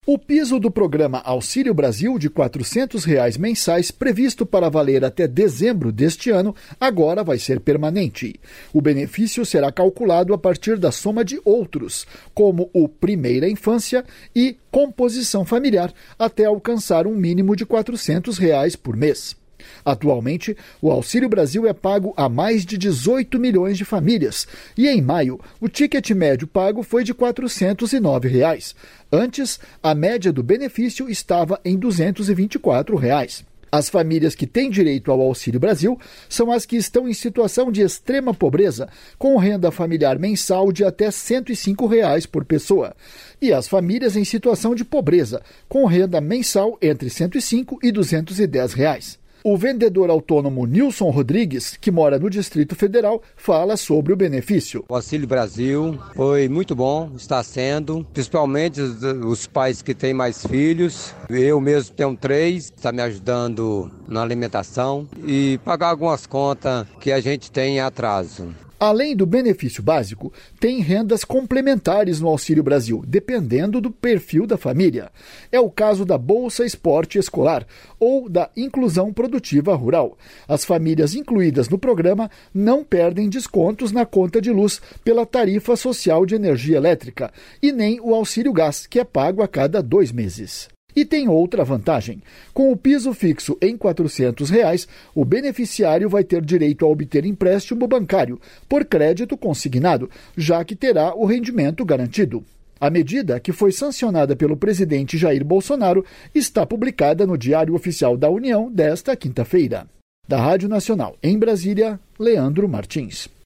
O piso do programa Auxílio Brasil de R$ 400 mensais, previsto para valer até dezembro deste ano, agora vai ser permanente. O benefício será calculado a partir da soma de outros, como o Primeira Infância e Composição Familiar, até alcançar um mínimo de R$ 400 por mês. Atualmente, o Auxílio Brasil é pago a mais de 18 milhões de famílias e, em maio, o ticket médio pago foi de R$ 409. Antes, a média do benefício estava em R$ 224. As famílias que têm direito ao Auxílio Brasil são as que estão em situação de extrema pobreza, com renda familiar mensal de até R$ 105 por pessoa, e as famílias em situação de pobreza, com renda mensal entre R$ 105 e R$ 210. O vendedor autônomo Nilson Rodrigues, que mora no Distrito Federal, fala sobre o benefício. O Auxílio Brasil foi muito bom, está sendo, principalmente os pais que têm mais filhos. Eu mesmo tenho 3, está me ajudando na alimentação e pagar algumas contas que a gente tem em atraso. Além do benefício básico, tem rendas complementares no Auxílio Brasil, dependendo do perfil da família. É o caso da Bolsa Esporte Escolar ou da Inclusão Produtiva Rural. As famílias incluídas no programa não perdem descontos na conta de luz pela tarifa social de energia elétrica e nem o Auxílio Gás, que é pago a cada 2 meses. E tem outra vantagem. Com o piso fixo em R$ 400, o beneficiário vai ter direito a obter empréstimo bancário por crédito consignado, já que terá o rendimento garantido. A medida, que foi sancionada pelo presidente Jair Bolsonaro, está publicada no Diário Oficial da União desta quinta-feira. Da Rádio Nacional em Brasília, Leandro Martins.